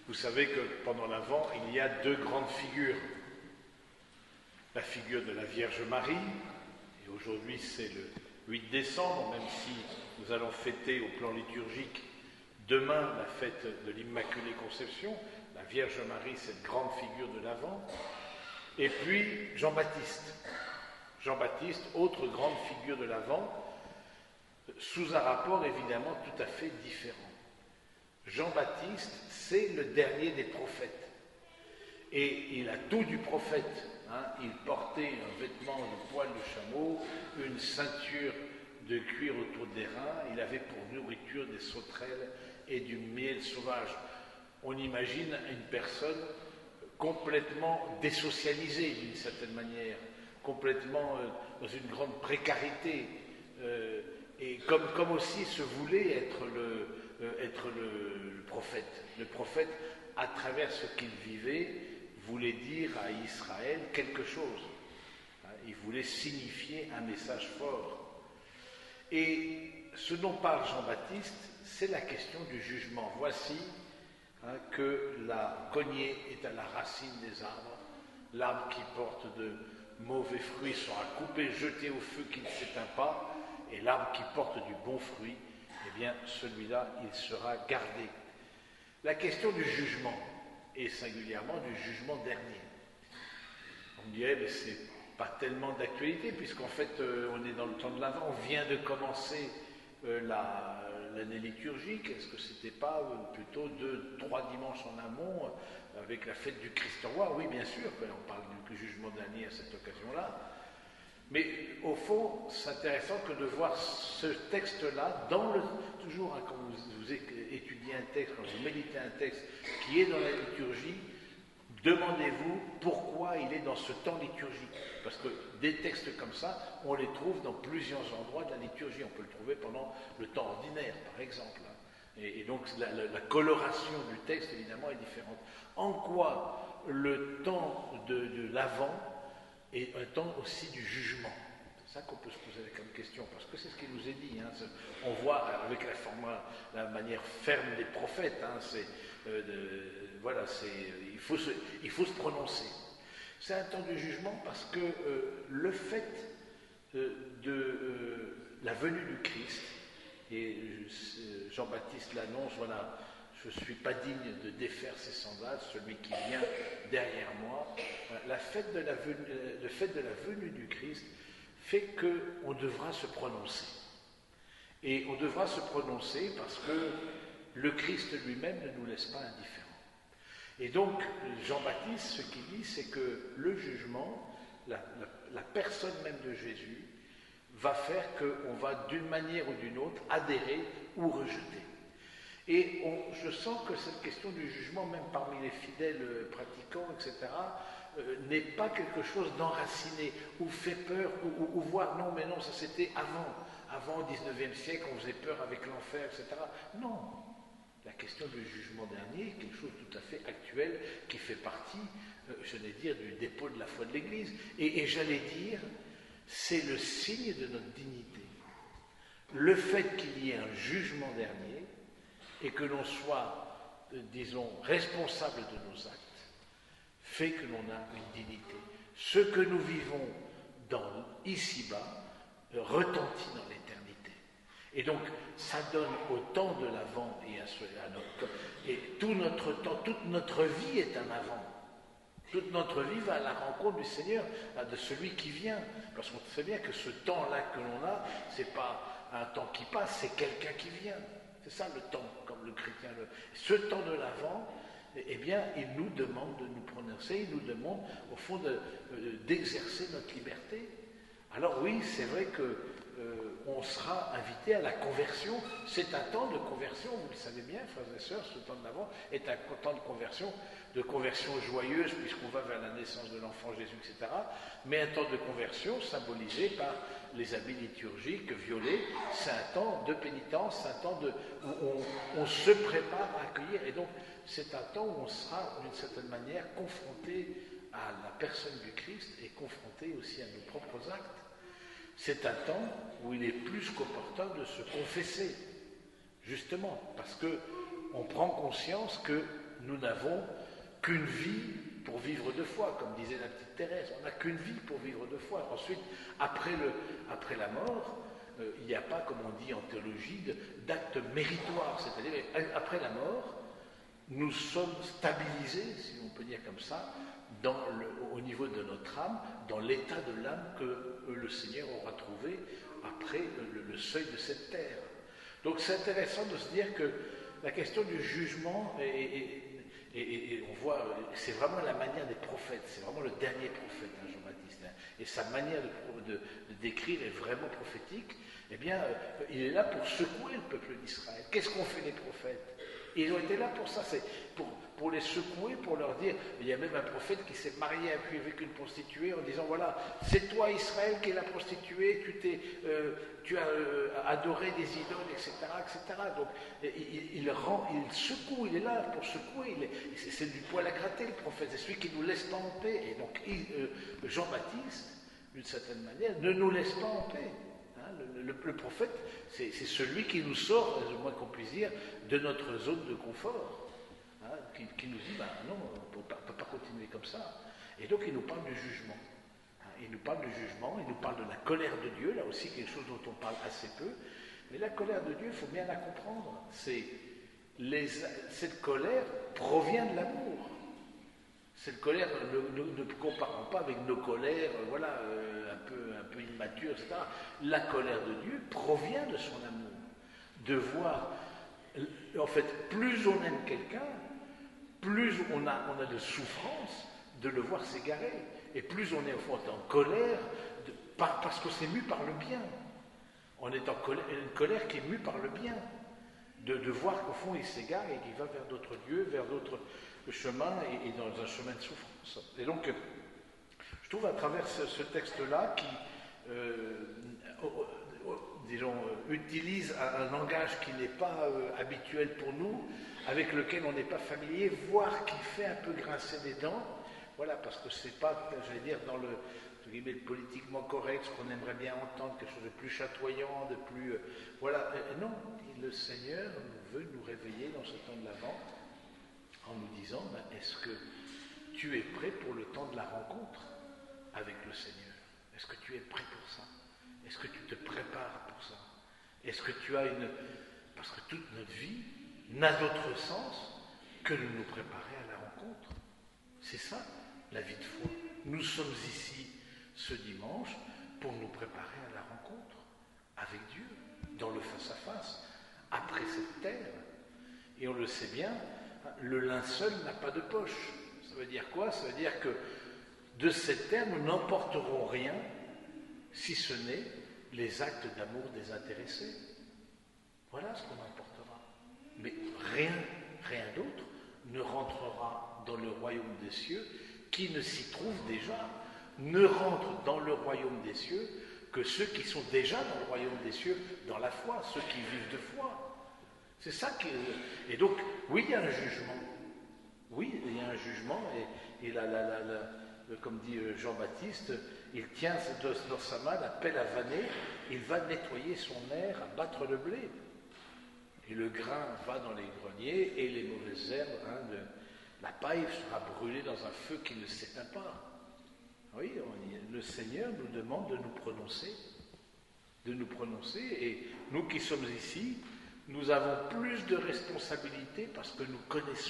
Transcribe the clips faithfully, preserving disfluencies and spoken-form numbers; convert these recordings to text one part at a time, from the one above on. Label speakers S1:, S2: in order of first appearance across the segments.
S1: Vous savez que pendant l'Avent, il y a deux grandes figures. La figure de la Vierge Marie, et aujourd'hui c'est le huit décembre, même si nous allons fêter au plan liturgique demain la fête de l'Immaculée Conception, la Vierge Marie, cette grande figure de l'Avent, et puis Jean-Baptiste. Jean-Baptiste, autre grande figure de l'Avent, sous un rapport évidemment tout à fait différent. Jean-Baptiste, c'est le dernier des prophètes. Et il a tout du prophète. Hein. Il portait un vêtement de poil de chameau, une ceinture de cuir autour des reins. Il avait pour nourriture des sauterelles et du miel sauvage. On imagine une personne complètement désocialisée d'une certaine manière, complètement euh, dans une grande précarité. Euh, et comme, comme aussi se voulait être le... Euh, être le, le prophète. Le prophète, à travers ce qu'il vivait, voulait dire à Israël quelque chose. Hein, il voulait signifier un message fort. Et ce dont parle Jean-Baptiste, c'est la question du jugement. Voici hein, que la cognée est à la racine des arbres. L'arbre qui porte de mauvais fruits sera coupé, jeté au feu qui ne s'éteint pas, et l'arbre qui porte du bon fruit, eh bien, celui-là, il sera gardé. La question du jugement, et singulièrement du jugement dernier. On dirait, mais c'est pas tellement d'actualité, puisqu'en fait, euh, on est dans le temps de l'Avent, on vient de commencer euh, la, l'année liturgique. Est-ce que c'était pas euh, plutôt deux, trois dimanches en amont, euh, avec la fête du Christ roi? Oui, bien sûr, on parle du jugement dernier à cette occasion-là. Mais au fond, c'est intéressant que de voir ce texte-là, dans le, toujours hein, quand vous, vous étudiez un texte, quand vous méditez un texte qui est dans la liturgie, demandez-vous pourquoi il est dans ce temps liturgique. Parce que des textes comme ça, on les trouve dans plusieurs endroits de la liturgie. On peut le trouver pendant le temps ordinaire, par exemple. Et, et donc la, la, la coloration du texte, évidemment, est différente. En quoi le temps de, de l'Avent et un temps aussi du jugement. C'est ça qu'on peut se poser comme question, parce que c'est ce qui nous est dit. Hein. On voit avec la, forma, la manière ferme des prophètes, hein, c'est, euh, de, voilà, c'est, il, faut se, il faut se prononcer. C'est un temps du jugement parce que euh, le fait euh, de euh, la venue du Christ, et euh, Jean-Baptiste l'annonce, voilà, je ne suis pas digne de défaire ses sandales, celui qui vient derrière moi. La fête de la venue, le fait de la venue du Christ fait qu'on devra se prononcer. Et on devra se prononcer parce que le Christ lui-même ne nous laisse pas indifférents. Et donc, Jean-Baptiste, ce qu'il dit, c'est que le jugement, la, la, la personne même de Jésus, va faire qu'on va d'une manière ou d'une autre adhérer ou rejeter. Et on, je sens que cette question du jugement, même parmi les fidèles pratiquants, et cetera, euh, n'est pas quelque chose d'enraciné, ou fait peur, ou, ou, ou voir, non, mais non, ça c'était avant, avant au dix-neuvième siècle, on faisait peur avec l'enfer, et cetera. Non, la question du jugement dernier est quelque chose de tout à fait actuel, qui fait partie, euh, je vais dire, du dépôt de la foi de l'Église. Et, et j'allais dire, c'est le signe de notre dignité. Le fait qu'il y ait un jugement dernier, et que l'on soit, euh, disons, responsable de nos actes, fait que l'on a une dignité. Ce que nous vivons dans, ici-bas euh, retentit dans l'éternité. Et donc, ça donne au temps de l'Avent et à, ce, à notre et tout notre temps, toute notre vie est un Avant. Toute notre vie va à la rencontre du Seigneur, de celui qui vient. Parce qu'on sait bien que ce temps-là que l'on a, c'est pas un temps qui passe, c'est quelqu'un qui vient. C'est ça le temps, comme le chrétien le... Ce temps de l'Avent, eh bien, il nous demande de nous prononcer, il nous demande, au fond, de, euh, d'exercer notre liberté. Alors oui, c'est vrai que euh, on sera invité à la conversion. C'est un temps de conversion, vous le savez bien, frères et sœurs, ce temps de l'Avent est un temps de conversion, de conversion joyeuse, puisqu'on va vers la naissance de l'enfant Jésus, et cetera. Mais un temps de conversion symbolisé par les habits liturgiques violets, c'est un temps de pénitence, c'est un temps de, où on, on se prépare à accueillir, et donc c'est un temps où on sera d'une certaine manière confronté à la personne du Christ et confronté aussi à nos propres actes. C'est un temps où il est plus qu'opportun de se confesser, justement, parce qu'on prend conscience que nous n'avons qu'une vie pour vivre de foi, comme disait la petite Thérèse. On n'a qu'une vie pour vivre de foi. Ensuite, après, le, après la mort, euh, il n'y a pas, comme on dit en théologie, d'acte méritoire. C'est-à-dire, après la mort, nous sommes stabilisés, si on peut dire comme ça, dans le, au niveau de notre âme, dans l'état de l'âme que le Seigneur aura trouvé après le, le seuil de cette terre. Donc c'est intéressant de se dire que la question du jugement, est, est, est, est, est, on voit, c'est vraiment la manière des prophètes, c'est vraiment le dernier prophète, hein, Jean-Baptiste, hein, et sa manière de, de, de décrire est vraiment prophétique. Eh bien, euh, il est là pour secouer le peuple d'Israël. Qu'est-ce qu'ont fait les prophètes? Ils ont été là pour ça, c'est pour, pour les secouer, pour leur dire, il y a même un prophète qui s'est marié avec une prostituée en disant, voilà, c'est toi Israël qui es la prostituée, tu, t'es, euh, tu as euh, adoré des idoles, et cetera et cetera. Donc il, il, rend, il secoue, il est là pour secouer, il est, c'est, c'est du poil à gratter le prophète, c'est celui qui nous laisse pas en paix. Et donc il, euh, Jean-Baptiste, d'une certaine manière, ne nous laisse pas en paix. Le, le, le prophète, c'est, c'est celui qui nous sort, le moins qu'on puisse dire, de notre zone de confort, hein, qui, qui nous dit, ben non, on ne peut pas continuer comme ça. Et donc il nous parle du jugement. Hein, il nous parle du jugement, il nous parle de la colère de Dieu, là aussi quelque chose dont on parle assez peu. Mais la colère de Dieu, il faut bien la comprendre. C'est les, cette colère provient de l'amour. Cette colère, ne, ne, ne comparons pas avec nos colères, voilà, euh, un peu, un peu immatures, et cetera. La colère de Dieu provient de son amour. De voir, en fait, plus on aime quelqu'un, plus on a, on a de souffrance de le voir s'égarer. Et plus on est au fond en colère, de, par, parce que c'est mu par le bien. On est en colère, une colère qui est mue par le bien. De, de voir qu'au fond il s'égare et qu'il va vers d'autres lieux, vers d'autres chemins et, et dans un chemin de souffrance. Et donc, je trouve à travers ce, ce texte-là qui, euh, disons, utilise un, un langage qui n'est pas euh, habituel pour nous, avec lequel on n'est pas familier, voire qui fait un peu grincer des dents. Voilà, parce que c'est pas, j'allais dire, dans le, le politiquement correct, ce qu'on aimerait bien entendre, quelque chose de plus chatoyant, de plus... Euh, voilà, et non, le Seigneur veut nous réveiller dans ce temps de l'Avent en nous disant, ben, est-ce que tu es prêt pour le temps de la rencontre avec le Seigneur? Est-ce que tu es prêt pour ça? Est-ce que tu te prépares pour ça? Est-ce que tu as une... Parce que toute notre vie n'a d'autre sens que de nous préparer à la rencontre. C'est ça, la vie de foi. Nous sommes ici ce dimanche pour nous préparer à la rencontre avec Dieu, dans le face-à-face, après cette terre. Et on le sait bien, le linceul n'a pas de poche. Ça veut dire quoi? Ça veut dire que de cette terre, nous n'emporterons rien, si ce n'est les actes d'amour désintéressés. Voilà ce qu'on emportera. Mais rien, rien d'autre ne rentrera dans le royaume des cieux, qui ne s'y trouve déjà, ne rentre dans le royaume des cieux que ceux qui sont déjà dans le royaume des cieux, dans la foi, ceux qui vivent de foi. C'est ça qui est... Et donc, oui, il y a un jugement. Oui, il y a un jugement, et, et la, la, la, la, comme dit Jean-Baptiste, il tient dans sa main la pelle à vanner, il va nettoyer son aire, à battre le blé. Et le grain va dans les greniers, et les mauvaises herbes, hein, de, la paille sera brûlée dans un feu qui ne s'éteint pas. Oui, on, le Seigneur nous demande de nous prononcer, de nous prononcer, et nous qui sommes ici, nous avons plus de responsabilités parce que nous connaissons.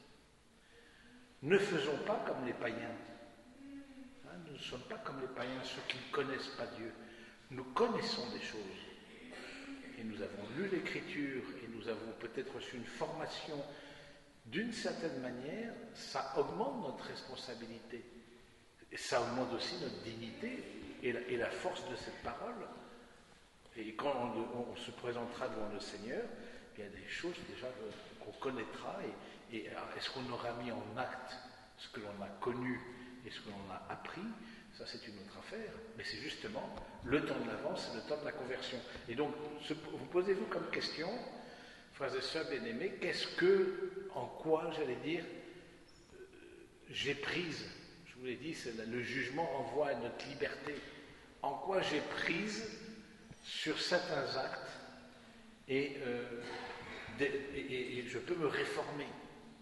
S1: Ne faisons pas comme les païens. Hein, nous ne sommes pas comme les païens, ceux qui ne connaissent pas Dieu. Nous connaissons des choses. Et nous avons lu l'Écriture, et nous avons peut-être reçu une formation. D'une certaine manière, ça augmente notre responsabilité. Et ça augmente aussi notre dignité et la, et la force de cette parole. Et quand on, on se présentera devant le Seigneur, il y a des choses déjà qu'on connaîtra. Et, et est-ce qu'on aura mis en acte ce que l'on a connu et ce que l'on a appris? Ça, c'est une autre affaire. Mais c'est justement le temps de l'avance, c'est le temps de la conversion. Et donc, ce, vous posez-vous comme question, frères et sœurs bien-aimés, qu'est-ce que, en quoi, j'allais dire, euh, j'ai prise, je vous l'ai dit, c'est la, le jugement envoie à notre liberté, en quoi j'ai prise sur certains actes et, euh, de, et, et je peux me réformer.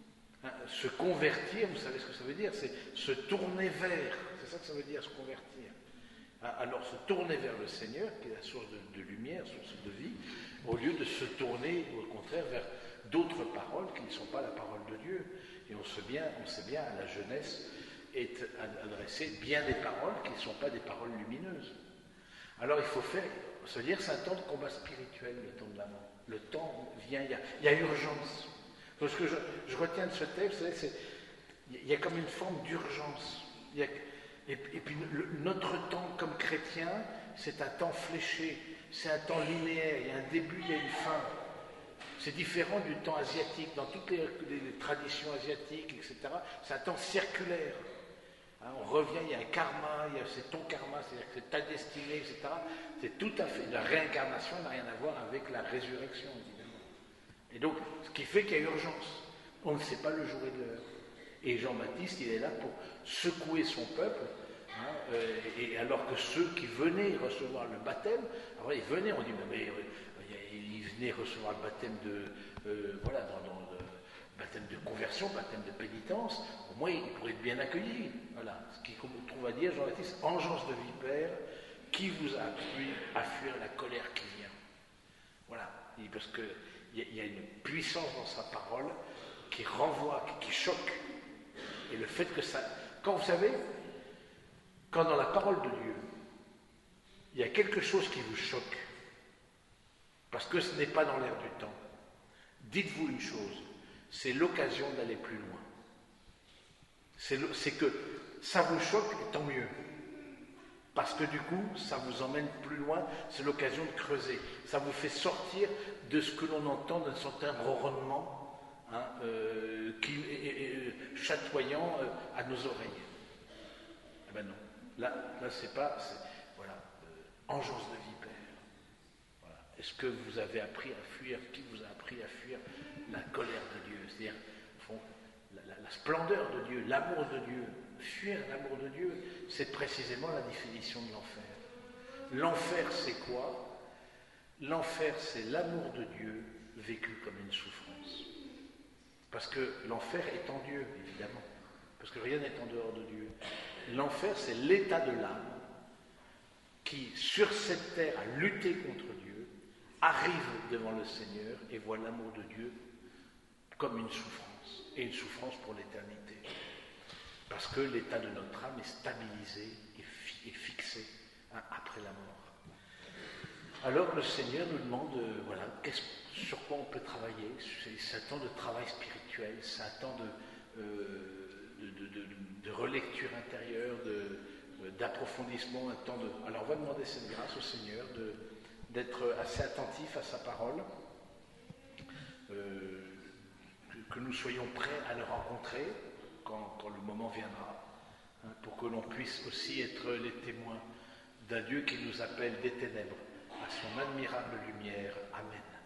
S1: Hein, se convertir, vous savez ce que ça veut dire? C'est se tourner vers. C'est ça que ça veut dire, se convertir. Hein, alors se tourner vers le Seigneur, qui est la source de, de lumière, source de vie, au lieu de se tourner, au contraire, vers d'autres paroles qui ne sont pas la parole de Dieu. Et on sait bien, on sait bien, à la jeunesse est adressé bien des paroles qui ne sont pas des paroles lumineuses. Alors il faut faire, se dire, c'est un temps de combat spirituel, le temps de l'amant. Le temps vient, il y a, il y a urgence. Ce que je, je retiens de ce texte, c'est il y a comme une forme d'urgence. Il y a, et, et puis le, notre temps comme chrétien, c'est un temps fléché, c'est un temps linéaire, il y a un début, il y a une fin. C'est différent du temps asiatique, dans toutes les, les, les traditions asiatiques, et cetera. C'est un temps circulaire. Hein, on revient, il y a un karma, il y a, c'est ton karma, c'est-à-dire que c'est ta destinée, et cetera. C'est tout à fait, la réincarnation n'a rien à voir avec la résurrection, évidemment. Et donc, ce qui fait qu'il y a urgence. On ne sait pas le jour et l'heure. Et Jean-Baptiste, il est là pour secouer son peuple, hein, euh, et alors que ceux qui venaient recevoir le baptême, alors ils venaient, on dit, mais, mais ils venaient recevoir le baptême de, euh, voilà, dans, dans le baptême de conversion, baptême de pénitence, au moins ils pourraient être bien accueillis. Voilà, ce qu'il trouve à dire, Jean-Baptiste, engeance de vipère, qui vous a appris à fuir la colère qui vient. Voilà, parce qu'il y, y a une puissance dans sa parole qui renvoie, qui, qui choque. Et le fait que ça... Quand vous savez, quand dans la parole de Dieu, il y a quelque chose qui vous choque, parce que ce n'est pas dans l'air du temps, dites-vous une chose, c'est l'occasion d'aller plus loin. C'est, le, c'est que ça vous choque, et tant mieux. Parce que du coup, ça vous emmène plus loin, c'est l'occasion de creuser. Ça vous fait sortir de ce que l'on entend d'un certain ronronnement, hein, euh, qui est, est, est chatoyant euh, à nos oreilles. Eh ben non, là, là c'est pas, c'est, voilà, euh, engeance de vipère. Voilà. Est-ce que vous avez appris à fuir, qui vous a appris à fuir la colère de Dieu, c'est-à-dire font, la, la, la splendeur de Dieu, l'amour de Dieu. Fuir l'amour de Dieu, c'est précisément la définition de l'enfer. L'enfer, c'est quoi? L'enfer, c'est l'amour de Dieu vécu comme une souffrance. Parce que l'enfer est en Dieu, évidemment. Parce que rien n'est en dehors de Dieu. L'enfer, c'est l'état de l'âme qui, sur cette terre, a lutté contre Dieu, arrive devant le Seigneur et voit l'amour de Dieu comme une souffrance. Et une souffrance pour l'éternité. Parce que l'état de notre âme est stabilisé et, fi- et fixé, hein, après la mort. Alors le Seigneur nous demande, euh, voilà, sur quoi on peut travailler. C'est, c'est un temps de travail spirituel, c'est un temps de, euh, de, de, de, de relecture intérieure, de, d'approfondissement, un temps de... Alors on va demander cette grâce au Seigneur de, d'être assez attentif à sa parole, euh, que, que nous soyons prêts à le rencontrer, Quand, quand le moment viendra, hein, pour que l'on puisse aussi être les témoins d'un Dieu qui nous appelle des ténèbres à son admirable lumière. Amen.